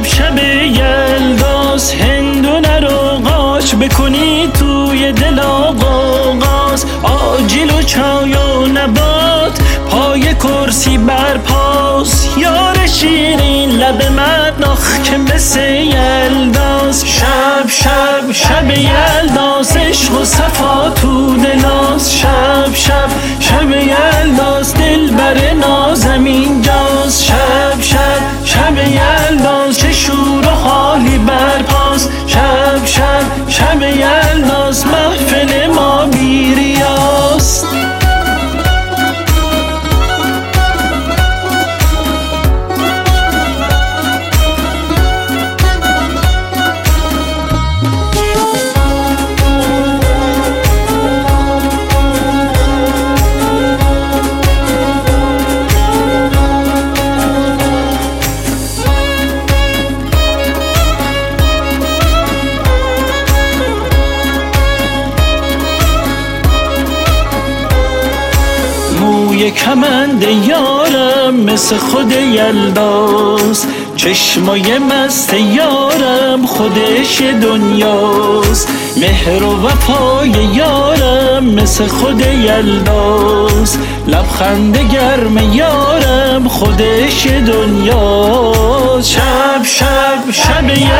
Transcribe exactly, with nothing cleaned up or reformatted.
شب یلداست، هندونه رو قاچ بکنی توی دل آقاقاست. آجیل و چای و نبات پای کرسی برپاس، یار شیرین لب مدناخ که مثل یلداست. شب شب شب یلداست، عشق و صفا تو دلاست. شب شب شب یلداست، دل بر نازم اینجاست. شب شب شب یلداست، چه شور و حالی برپاست. شب شب شب یلداست، محفل ما بیریاست. موی کمند یارم مثل خود یلداست، چشمای مست یارم خودش دنیاست. مهر و وفای یارم مثل خود یلداست، لبخند گرم یارم خودش دنیاست. شب شب شب